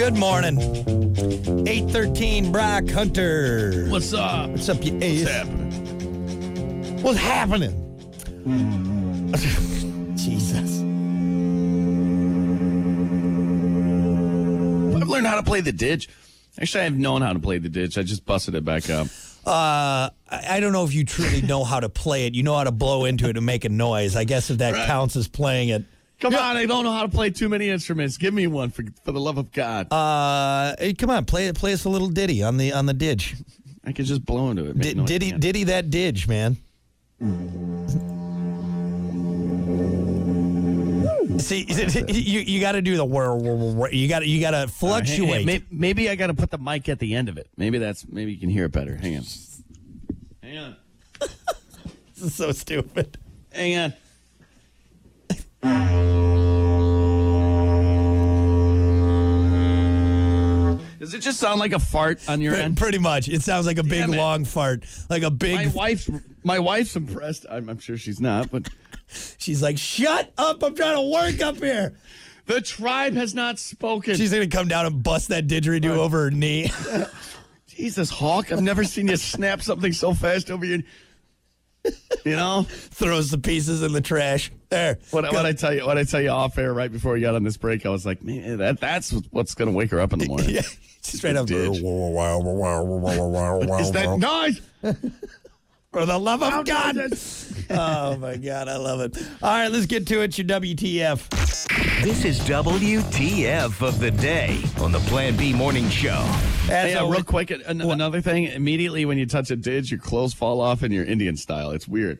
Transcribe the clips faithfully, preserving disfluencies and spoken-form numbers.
Good morning. eight thirteen, Brock Hunter. What's up? What's up, you What's ace? happening? What's happening? Jesus. I've learned how to play the ditch. Actually, I've known how to play the ditch. I just busted it back up. Uh, I I don't know if you truly know how to play it. You know how to blow into it and make a noise. I guess if that Right. counts as playing it. Come on, I don't know how to play too many instruments. Give me one, for for the love of God. Uh, hey, come on, play play us a little ditty on the on the didge. I could just blow into it. make D- noise. ditty Yeah. ditty that didge, man. See, you you got to do the whir, whir, whir, whir. You got to you got to Uh, hang- fluctuate. hang- may- maybe I got to put the mic at the end of it. Maybe that's maybe you can hear it better. Hang on. Hang on. This is so stupid. Hang on. Does it just sound like a fart on your Pre- end? Pretty much. It sounds like a big Damn it. long fart, like a big. My wife's my wife's impressed. I'm, I'm sure she's not, but She's like, "Shut up! I'm trying to work up here." the tribe has not spoken. She's gonna come down and bust that didgeridoo over her knee. Jesus, Hawk! I've never seen you snap something so fast over your. You know Throws the pieces in the trash. There. what? Go. What I tell you? What I tell you off air right before we got on this break? I was like, man, that that's what's gonna wake her up in the morning. Yeah, straight up. Ditch. Is Is that noise? For the love of How God. does it- Oh, my God. I love it. All right, let's get to it. Your W T F. This is W T F of the day on the Plan B Morning Show. As Hey, uh, always- real quick, an- another thing. Immediately when you touch a didge, your clothes fall off in your Indian style. It's weird.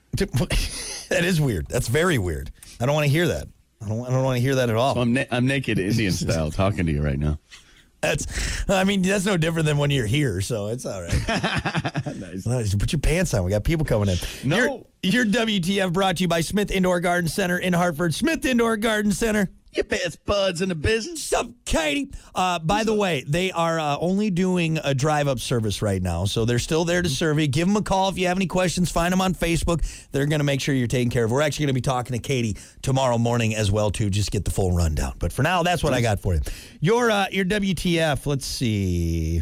That is weird. That's very weird. I don't want to hear that. I don't, I don't want to hear that at all. So I'm na- I'm naked Indian style talking to you right now. That's, I mean, that's no different than when you're here, so it's all right. Nice. Nice. Put your pants on. We got people coming in. No. Your, your W T F brought to you by Smith Indoor Garden Center in Hartford. Smith Indoor Garden Center. Your best buds in the business. What's up, Katie? Uh, by the way, they are uh, only doing a drive-up service right now, so they're still there to serve you. Give them a call if you have any questions. Find them on Facebook. They're going to make sure you're taken care of. We're actually going to be talking to Katie tomorrow morning as well, too. Just get the full rundown. But for now, that's what I got for you. Your uh, your W T F. Let's see.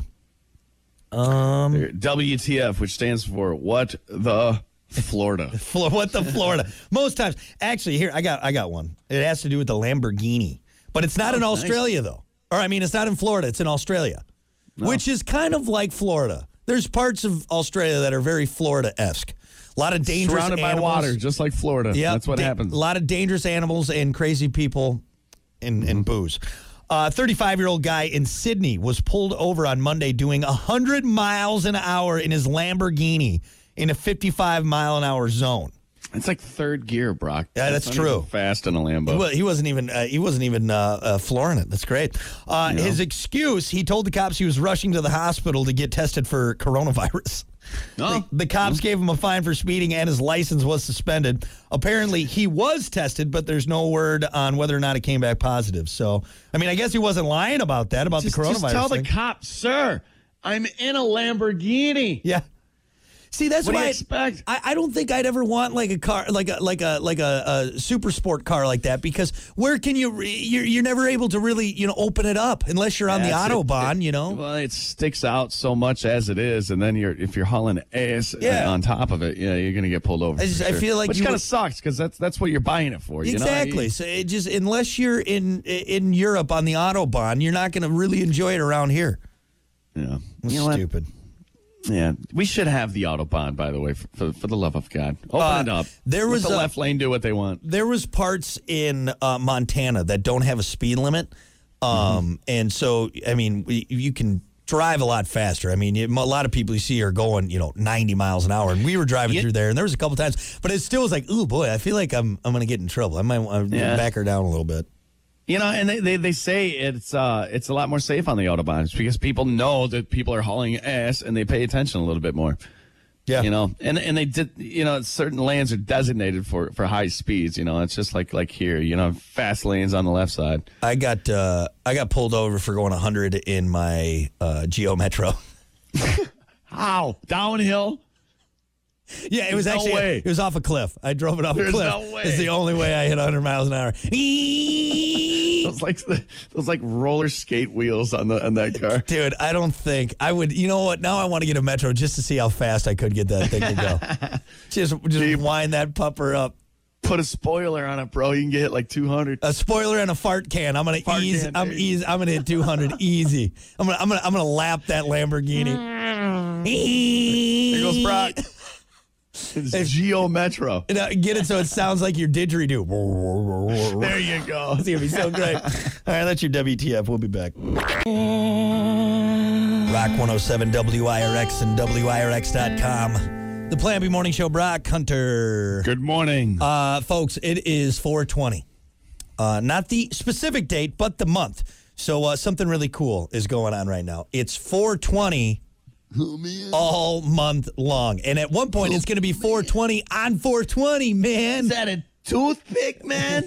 Um, W T F, which stands for What the Florida. Flo- what the Florida? Most times, actually, here I got I got one. It has to do with the Lamborghini, but it's not Oh, in nice. Australia though. Or I mean, it's not in Florida. It's in Australia, which is kind of like Florida. There's parts of Australia that are very Florida-esque. A lot of dangerous Surrounded by animals. water, just like Florida. Yep, That's what da- happens. A lot of dangerous animals and crazy people and, and booze. A thirty-five-year-old guy in Sydney was pulled over on Monday doing one hundred miles an hour in his Lamborghini in a fifty-five mile an hour zone. It's like third gear, Brock. Yeah, that's not true. even Fast in a Lambo. He, wa- he wasn't even uh, he wasn't even uh, uh, flooring it. That's great. Uh, His excuse: he told the cops he was rushing to the hospital to get tested for coronavirus. Oh. The, the cops gave him a fine for speeding, and his license was suspended. Apparently, he was tested, but there's no word on whether or not it came back positive. So, I mean, I guess he wasn't lying about that about just, the coronavirus. just tell thing. the cops, sir, I'm in a Lamborghini. Yeah. See, that's What do why you I- expect? I, I don't think I'd ever want like a car, like a like a like a, a super sport car like that, because where can you? re- You're, you're never able to really, you know, open it up unless you're on the That's it. autobahn. You know. Well, it sticks out so much as it is, and then you're if you're hauling ass Yeah. on top of it, yeah, you're gonna get pulled over. I just- for I sure. feel like which you kind would- of sucks because that's that's what you're buying it for. You Exactly. Know? So it just unless you're in in Europe on the autobahn, you're not going to really enjoy it around here. Yeah. It's You know what? stupid. Yeah, we should have the autobahn. By the way, for, for, for the love of God, open Uh, it up. there Let was the a- left lane do what they want. There was parts in uh, Montana that don't have a speed limit, um, Mm-hmm. and so I mean we, you can drive a lot faster. I mean, you, a lot of people you see are going, you know, ninety miles an hour, and we were driving Yeah. through there, and there was a couple times, but it still was like, ooh boy, I feel like I'm I'm going to get in trouble. I might want to Yeah. back her down a little bit. You know, and they, they, they say it's uh it's a lot more safe on the autobahns because people know that people are hauling ass and they pay attention a little bit more. Yeah, You know, and and they did. You know, certain lanes are designated for, for high speeds. You know, it's just like like here. You know, fast lanes on the left side. I got uh, I got pulled over for going one hundred in my uh, Geo Metro. How downhill? Yeah, it was There's no actually way. it was off a cliff. I drove it off There's a cliff. no way. It's the only way I hit one hundred miles an hour. Those like the, those like roller skate wheels on the on that car. Dude, I don't think I would. You know what? Now I want to get a Metro just to see how fast I could get that thing to go. just just wind that pupper up. Put a spoiler on it, bro. You can get hit like two hundred. A spoiler and a fart can. I'm gonna Fart ease. can, I'm there ease. I'm gonna hit two hundred easy. I'm gonna. I'm gonna. I'm gonna lap that Lamborghini. There goes Brock. It's Geo Metro. And, uh, get it so it sounds like your didgeridoo. There you go. It's gonna be so great. All right, that's your W T F. We'll be back. Rock one oh seven W I R X and W I R X dot com. The Plan B Morning Show. Brock Hunter. Good morning. Uh, folks, it is four twenty. Uh, not the specific date, but the month. So uh, something really cool is going on right now. It's four twenty all month long. And at one point, it's going to be four twenty on four twenty, man. Is that a toothpick, man?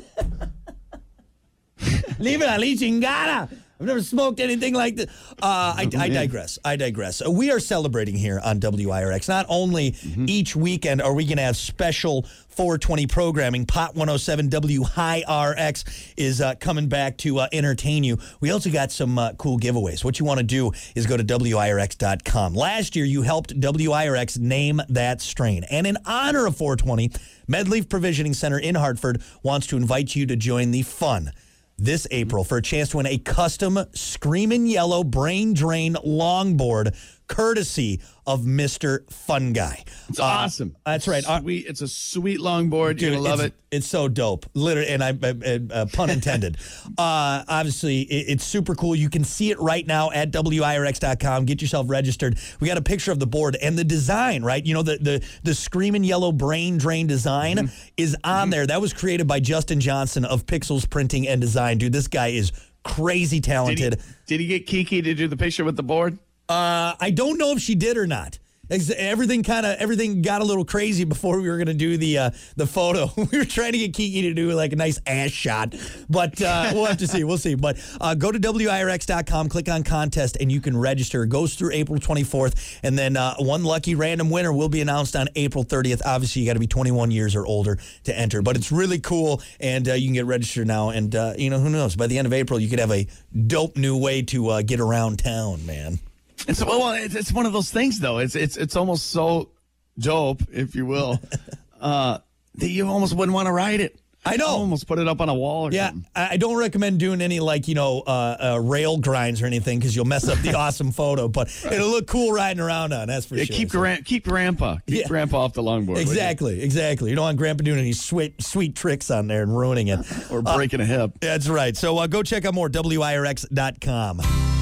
Leave it on la chingada. I've never smoked anything like this. Uh, I, I digress. I digress. We are celebrating here on W I R X. Not only mm-hmm. each weekend are we going to have special four twenty programming. Pot one oh seven W I R X is uh, coming back to uh, entertain you. We also got some uh, cool giveaways. What you want to do is go to W I R X dot com. Last year, you helped W I R X name that strain. And in honor of four twenty, MedLeaf Provisioning Center in Hartford wants to invite you to join the fun this April for a chance to win a custom Screamin' Yellow Brain Drain longboard courtesy of Mister Fun Guy. It's uh, awesome. That's right. Sweet. It's a sweet longboard. You're going to love it's, it. It's so dope. Literally, and I, uh, uh, pun intended. uh, obviously, it, it's super cool. You can see it right now at W I R X dot com. Get yourself registered. We got a picture of the board and the design, right? You know, the the, the Screamin' Yellow Brain Drain design mm-hmm. is on mm-hmm. there. That was created by Justin Johnson of Pixels Printing and Design. Dude, this guy is crazy talented. Did he, did he get Kiki to do the picture with the board? Uh, I don't know if she did or not. Everything kind of everything got a little crazy before we were going to do the uh, the photo. We were trying to get Kiki to do like a nice ass shot, but uh, we'll have to see. We'll see. But uh, go to W I R X dot com, click on contest, and you can register. It goes through April twenty-fourth, and then uh, one lucky random winner will be announced on April thirtieth. Obviously, you got to be twenty-one years or older to enter, but it's really cool, and uh, you can get registered now. And uh, you know, who knows? By the end of April, you could have a dope new way to uh, get around town, man. It's well, it's, it's one of those things, though. It's it's it's almost so dope, if you will, uh, that you almost wouldn't want to ride it. I know. I'll almost put it up on a wall or yeah, something. I don't recommend doing any like, you know, uh, uh, rail grinds or anything because you'll mess up the awesome photo, but right. It'll look cool riding around on, that's for yeah, sure. Keep, so. gra- keep Grandpa. Keep yeah. Grandpa off the longboard. Exactly, exactly. You don't want Grandpa doing any sweet, sweet tricks on there and ruining it. Or breaking uh, a hip. That's right. So uh, go check out more, W I R X dot com.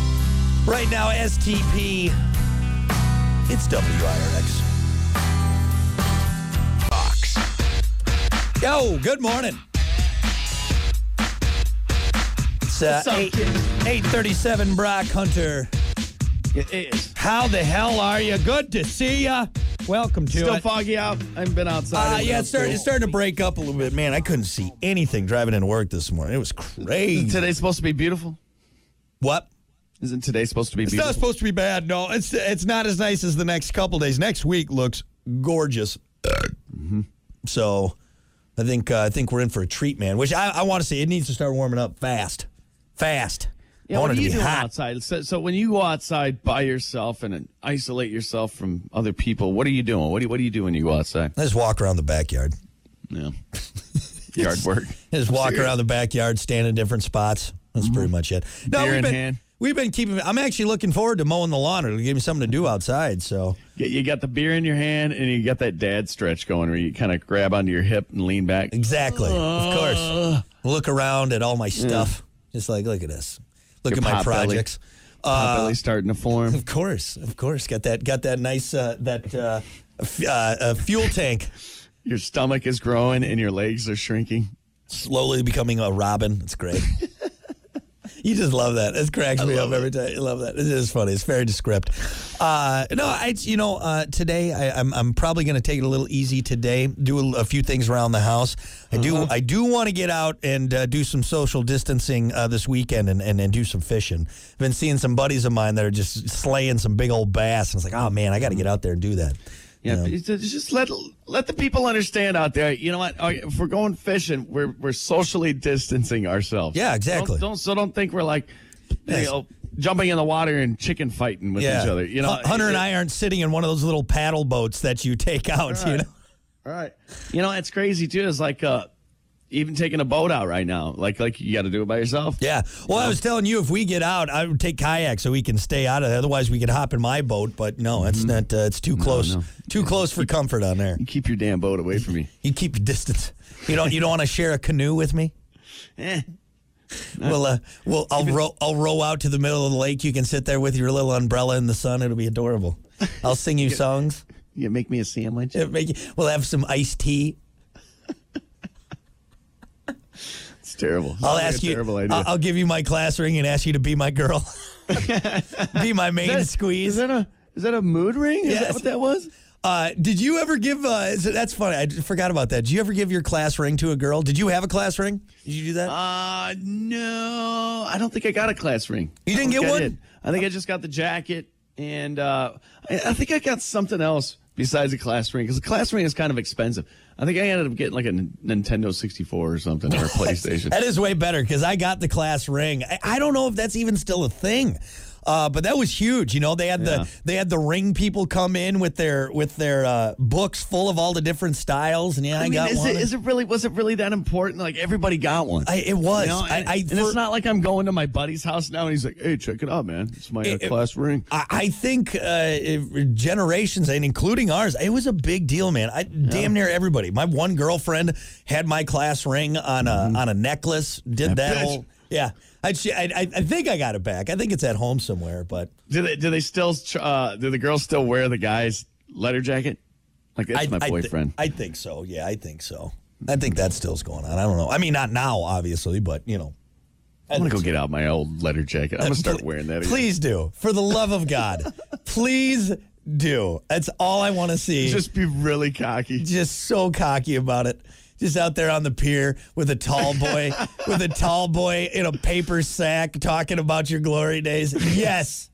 Right now, S T P, it's W I R X. Fox. Yo, good morning. It's uh, eight thirty-seven, Brock Hunter. It is. How the hell are you? Good to see ya. Welcome to Still it. foggy out. I haven't been outside. Uh, yeah, it's, start, it's starting to break up a little bit. Man, I couldn't see anything driving into work this morning. It was crazy. Isn't today supposed to be beautiful? What? Isn't today supposed to be it's beautiful? It's not supposed to be bad, no. It's it's not as nice as the next couple days. Next week looks gorgeous. Mm-hmm. So I think uh, I think we're in for a treat, man, which I, I want to see. It needs to start warming up fast. Fast. Yeah, I what want are it you to be doing hot. outside? So, so when you go outside by yourself and isolate yourself from other people, what are you doing? What do you, what do you do when you go outside? I just walk around the backyard. Yeah. Yard work. Just walk around the backyard, stand in different spots. That's mm-hmm. pretty much it. No, Beer we've in been, hand. We've been keeping. I'm actually looking forward to mowing the lawn. It'll give me something to do outside. So yeah, you got the beer in your hand and you got that dad stretch going where you kind of grab onto your hip and lean back. Exactly. Uh, of course. Look around at all my stuff. Yeah. Just like, look at this. Look your at my projects. Pot belly starting to form. Of course, of course. Got that. Got that nice. Uh, that uh, f- uh, uh, fuel tank. Your stomach is growing and your legs are shrinking. Slowly becoming a robin. It's great. You just love that. It cracks me up every time. You love that. It is funny. It's very descript. Uh, no, I. You know, uh, today I, I'm I'm probably going to take it a little easy today. Do a, a few things around the house. I do. Uh-huh. I do want to get out and uh, do some social distancing uh, this weekend and, and and do some fishing. I've been seeing some buddies of mine that are just slaying some big old bass, and it's like, oh man, I got to get out there and do that. Yeah, Yeah. it's just let let the people understand out there. You know what? If we're going fishing, we're we're socially distancing ourselves. Yeah, exactly. Don't, don't so don't think we're like, Yes. you know, jumping in the water and chicken fighting with Yeah. each other. You know, Hun- Hunter and I aren't sitting in one of those little paddle boats that you take out. All You right. know. All right. You know, it's crazy too. It's like uh, even taking a boat out right now. Like like you got to do it by yourself. Yeah. Well, I was telling you, if we get out, I would take kayak so we can stay out of it. Otherwise, we could hop in my boat. But no, it's not. Uh, it's too close. no. Too close for comfort on there. You keep your damn boat away from me. You keep your distance. You don't. You don't want to share a canoe with me. Eh. Well, uh, well, I'll row. I'll row out to the middle of the lake. You can sit there with your little umbrella in the sun. It'll be adorable. I'll sing you songs. You make me a sandwich. It'll make you- We'll have some iced tea. It's terrible. I'll Sounds like ask a you. Terrible idea. I'll, I'll give you my class ring and ask you to be my girl. Be my main Is that- squeeze. Is that a is that a mood ring? Is Yes. that what that was? Uh, did you ever give? Uh, is it- that's funny. I just forgot about that. Did you ever give your class ring to a girl? Did you have a class ring? Did you do that? Uh no, I don't think I got a class ring. You didn't I don't get think I one? did. I think I just got the jacket, and uh, I, I think I got something else besides a class ring because a class ring is kind of expensive. I think I ended up getting like a N- Nintendo sixty-four or something or a PlayStation. That is way better because I got the class ring. I, I don't know if that's even still a thing. Uh, but that was huge. You know, they had Yeah. the they had the ring people come in with their with their uh, books full of all the different styles, and yeah, I, I mean, got is one. it, is it really was it really that important? Like everybody got one. I, it was. You know, I, and, I, and for- it's not like I'm going to my buddy's house now and he's like, "Hey, check it out, man. It's my uh, It- it- class ring." I, I think uh, it- generations, and including ours, it was a big deal, man. I, Damn near everybody. My one girlfriend had my class ring on a on a necklace. Did That that bitch. whole yeah. I, I I I think I got it back. I think it's at home somewhere, but Do they do they still uh, do the girls still wear the guy's letter jacket? Like that's I, my I thi- boyfriend. I think so. Yeah, I think so. I think that still's going on. I don't know. I mean, not now, obviously, but you know. I I'm gonna think go get out my old letter jacket. I'm gonna start wearing that. Again. Please do, for the love of God, please do. That's all I want to see. Just be really cocky. Just so cocky about it. Just out there on the pier with a tall boy, with a tall boy in a paper sack talking about your glory days. Yes.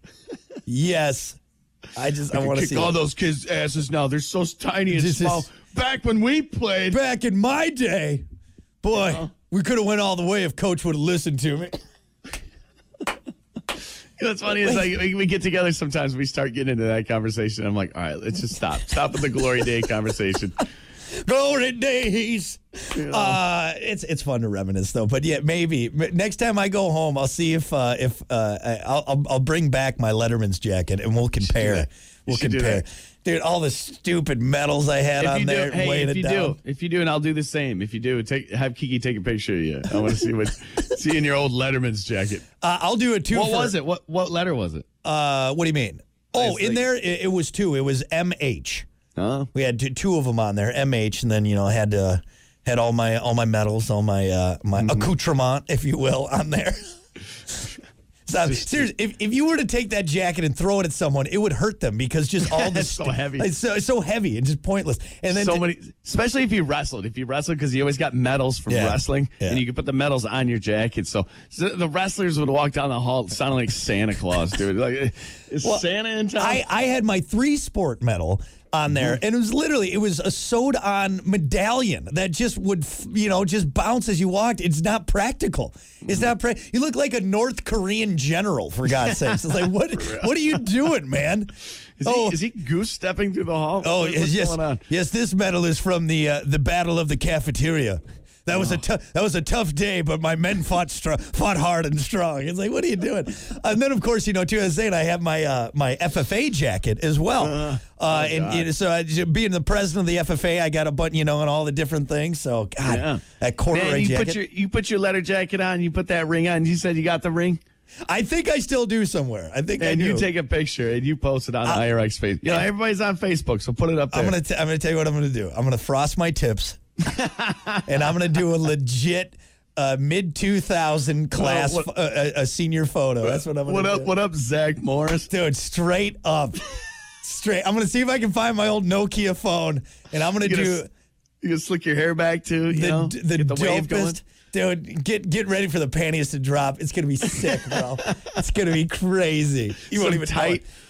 Yes. I just, I, want to Kick see all it. those kids' asses now. They're so tiny and This small. is- Back when we played, Back in my day, boy, we could have went all the way if Coach would have listened to me. you know, what's funny is like we, we get together sometimes. We start getting into that conversation. I'm like, all right, let's just stop. Stop with the glory day conversation. Glory days. Uh, it's it's fun to reminisce though. But yeah, maybe M- next time I go home, I'll see if uh, if uh, I- I'll, I'll I'll bring back my Letterman's jacket and we'll compare. that. You We'll should do compare, that. dude. All the stupid medals I had If on you there, do, hey, weighing if it you down. do, if you do, and I'll do the same. If you do, take have Kiki take a picture of you. I want to see what see in your old Letterman's jacket. Uh, I'll do it too. What for- was it? What what letter was it? Uh, what do you mean? Oh, It's in like- there it, it was two. It was M H. Huh? We had two, two of them on there, M H, and then you know I had uh, had all my all my medals, all my uh, my Mm-hmm. accoutrement, if you will, on there. So, seriously, if, if you were to take that jacket and throw it at someone, it would hurt them because just all this It's so heavy. It's so, it's so heavy and just pointless. And then So to- many, especially if you wrestled. If you wrestled, because you always got medals from Yeah. wrestling, Yeah. and you could put the medals on your jacket. So, so the wrestlers would walk down the hall sounding like Santa Claus, dude. Like, is Well, Santa in town? I, I had my three sport medal on there, and it was literally it was a sewed on medallion that just would f- you know just bounce as you walked. It's not practical. It's not pra- you look like a North Korean general, for God's sakes. It's like what what are you doing, man? is, oh he, is he goose stepping through the hall? oh What- yes what's yes, going on? yes. This medal is from the uh, the Battle of the Cafeteria. That was a tough. That was a tough day, but my men fought str- fought hard and strong. It's like, what are you doing? And then, of course, you know, too, I was saying, I have my uh, my F F A jacket as well. Uh, uh, and you know, so I, being the president of the F F A, I got a button, you know, and all the different things. So, God, Yeah. that corduroy Man, you jacket. put your you put your letter jacket on. You put that ring on. You said you got the ring, I think I still do somewhere. I think I and do. you take a picture and you post it on I R X Facebook. You know, everybody's on Facebook, so put it up there. I'm gonna t- I'm gonna tell you what I'm gonna do. I'm gonna frost my tips, and I'm gonna do a legit uh, mid two thousand class what- ph- uh, a, a senior photo. That's what I'm gonna what do. up? What up, Zach Morris? Dude, straight up. Straight. I'm going to see if I can find my old Nokia phone, and I'm going to You gonna do s- You can slick your hair back too. You the, know, the, get the wave going. dopest. Dude, get get ready for the panties to drop. It's going to be sick, bro. It's going to be crazy. You won't Some even tight,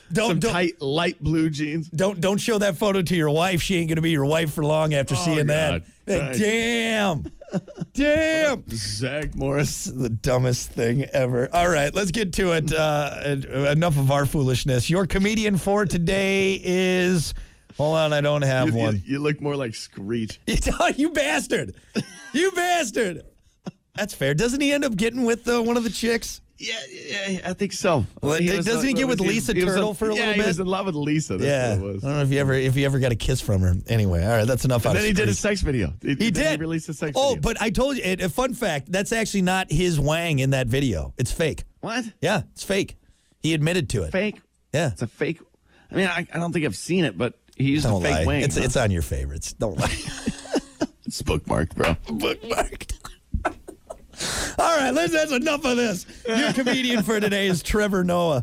Don't- some don't- tight light blue jeans. Don't don't show that photo to your wife. She ain't gonna be your wife for long after Oh, seeing that. God. Like, damn, damn. Zach Morris. The dumbest thing ever. All right, let's get to it. Uh, enough of our foolishness. Your comedian for today is. Hold on, I don't have You, one. you, you look more like Screech. You bastard! You bastard! That's fair. Doesn't he end up getting with uh, one of the chicks? Yeah, yeah, I think so. Well, He doesn't was, he uh, get with he was- Lisa he was Turtle in- for a yeah, little he bit? was in love with Lisa. That's Yeah, what it I was. don't know if you ever if you ever got a kiss from her. Anyway, all right, that's enough. And out then of he did a Screech. sex video. He, He then did. He released a sex Oh, video. but I told you, it, a fun fact, that's actually not his wang in that video. It's fake. What? Yeah, it's fake. He admitted to it. Fake? Yeah. It's a fake. I mean, I, I don't think I've seen it, but he used Don't a fake lie. wing. It's, huh? it's on your favorites. Don't lie. It's bookmarked, bro. Bookmarked. All right, let's, that's enough of this. Your comedian for today is Trevor Noah.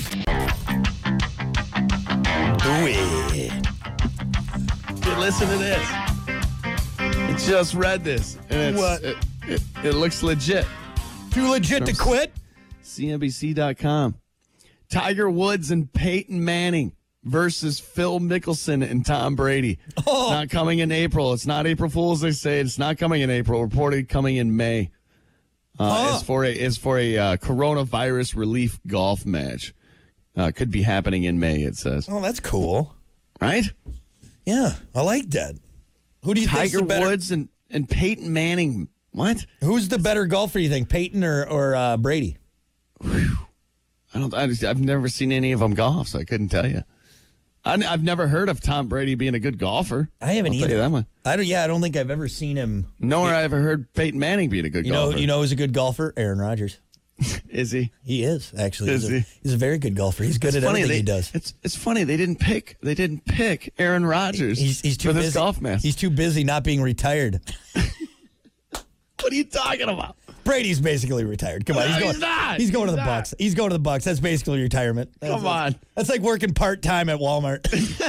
Ooh-wee. Hey, listen to this. I just read this. And it's, What? It, it, it looks legit. Too legit to quit? C N B C dot com. Tiger Woods and Peyton Manning versus Phil Mickelson and Tom Brady. Oh. It's not coming in April. It's not April Fool's, they say. It's not coming in April. Reported coming in May. Uh, Oh. It's for a, it's for a uh, coronavirus relief golf match. Uh, could be happening in May, it says. Oh, that's cool. Right? Yeah, I like that. Who do you think's Tiger the better? Woods and, and Peyton Manning. What? Who's the better golfer? You think Peyton or or uh, Brady? I don't. I just, I've never seen any of them golf, so I couldn't tell you. I, I've never heard of Tom Brady being a good golfer. I haven't I'll tell either. you that one. I don't. Yeah, I don't think I've ever seen him. Nor I ever heard Peyton Manning being a good You know, golfer. you know, who's a good golfer? Aaron Rodgers. Is he? He is actually. Is he's, a, he? he's a very good golfer. He's good It's at funny, everything they- he does. It's it's funny they didn't pick they didn't pick Aaron Rodgers. He's he's too for busy. this golf match. He's too busy not being retired. What are you talking about? Brady's basically retired. Come on, No, he's going. he's not. He's going to the He's Bucks. He's going to the Bucks. That's basically retirement. That's, Come on. That's like working part time at Walmart.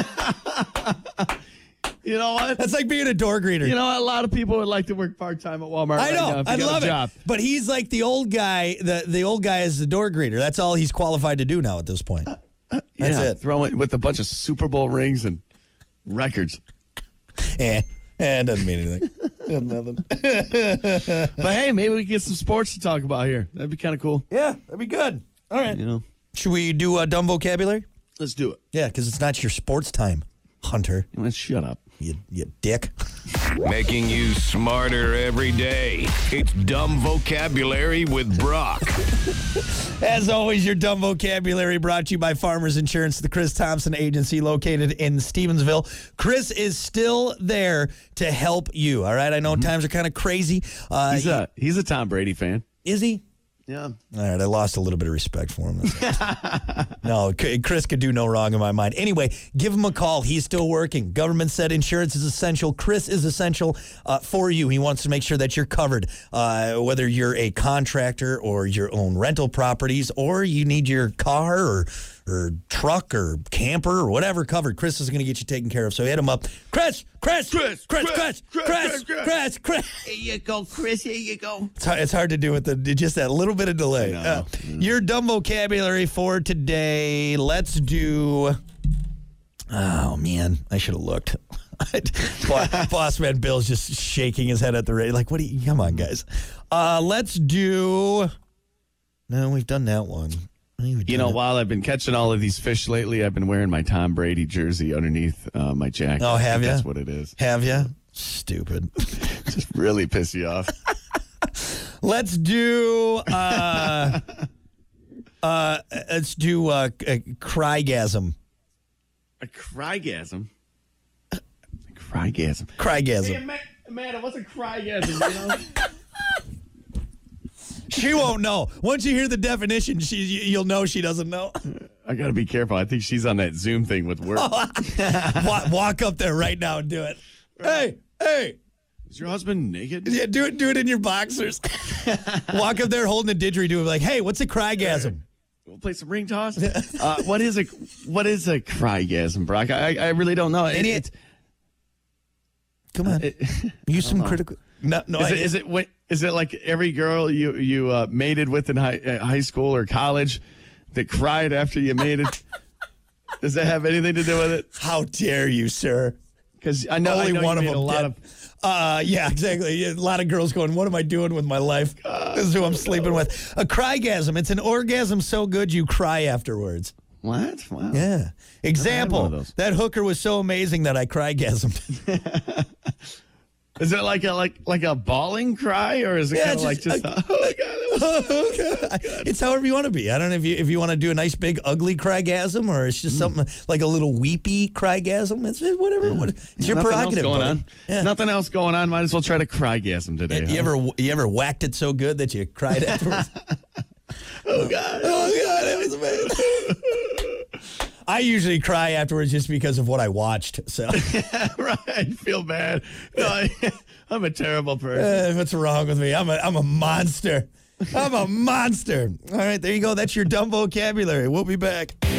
You know what? That's like being a door greeter. You know what? A lot of people would like to work part time at Walmart. I right know. now if you I got a love job. it. But he's like the old guy. The the old guy is the door greeter. That's all he's qualified to do now at this point. That's yeah, it. Throw it with a bunch of Super Bowl rings and records. Eh, eh, it doesn't mean anything. Doesn't nothing. But hey, maybe we can get some sports to talk about here. That'd be kind of cool. Yeah, that'd be good. All right. You know, Should we do a dumb vocabulary? let's do it. Yeah, because it's not your sports time, Hunter. You know, shut up. You, you dick. Making you smarter every day. It's Dumb Vocabulary with Brock. As always, your dumb vocabulary brought to you by Farmers Insurance, the Chris Thompson Agency located in Stevensville. Chris is still there to help you. All right, I know times are kind of crazy. Uh, He's a he's a Tom Brady fan. is he? Yeah. All right, I lost a little bit of respect for him. No, C- Chris could do no wrong in my mind. Anyway, give him a call. He's still working. Government said insurance is essential. Chris is essential uh, for you. He wants to make sure that you're covered, uh, whether you're a contractor or your own rental properties, or you need your car or or truck or camper or whatever covered. Chris is going to get you taken care of. So hit him up. Chris, Chris, Chris, Chris, Chris, Chris, Chris, Chris. Here you go, Chris. Here you go. It's hard, it's hard to do with the just that little bit of delay. I know. Uh, your dumb vocabulary for today. Let's do. Oh man, I should have looked. Boss, Boss man Bill's just shaking his head at the radio. Like, what do you? Come on, guys. Uh, let's do. No, we've done that one. You know, while I've been catching all of these fish lately, I've been wearing my Tom Brady jersey underneath uh, my jacket. Oh, I have think ya? That's what it is. Have you? Stupid. Just really piss you off. Let's do. Uh, uh, let's do uh, a crygasm. A crygasm. A crygasm. Crygasm. Amanda, what's a crygasm? You know? She won't know. Once you hear the definition, she you'll know she doesn't know. I got to be careful. I think she's on that Zoom thing with work. walk, walk up there right now and do it. Hey, hey. Is your husband naked? Yeah, do it. Do it in your boxers. Walk up there holding a didgeridoo. Like, hey, what's a crygasm? We'll play some ring toss. uh, what is a what is a crygasm, Brock? I I really don't know. It, Idiot. it's- Come on. it- Use some critical. No, no. Is I- it, is it what is it like every girl you you uh, mated with in high, uh, high school or college that cried after you mated? Does that have anything to do with it? How dare you, sir? Because I know, Only I know one you of made them a lot did. of. Uh, yeah, exactly. A lot of girls going, what am I doing with my life? This is who I'm sleeping with. A crygasm. It's an orgasm so good you cry afterwards. What? Wow. Yeah. one Example, of those. that hooker was so amazing that I crygasmed. Is it like a like like a bawling cry, or is it Yeah, kind of like just- just? A, oh my god! That was It's however you want to be. I don't know if you if you want to do a nice big ugly crygasm or it's just something like a little weepy crygasm. It's it's whatever. What, it's your Nothing prerogative. else going buddy. on. Yeah. Nothing else going on. Might as well try to crygasm today. You huh? ever you ever whacked it so good that you cried afterwards? Oh god! Oh God, that was amazing. I usually cry afterwards just because of what I watched. So Right. Feel bad. No, I, I'm a terrible person. uh, what's wrong with me? I'm a I'm a monster. I'm a monster. All right, there you go. That's your dumb vocabulary. We'll be back.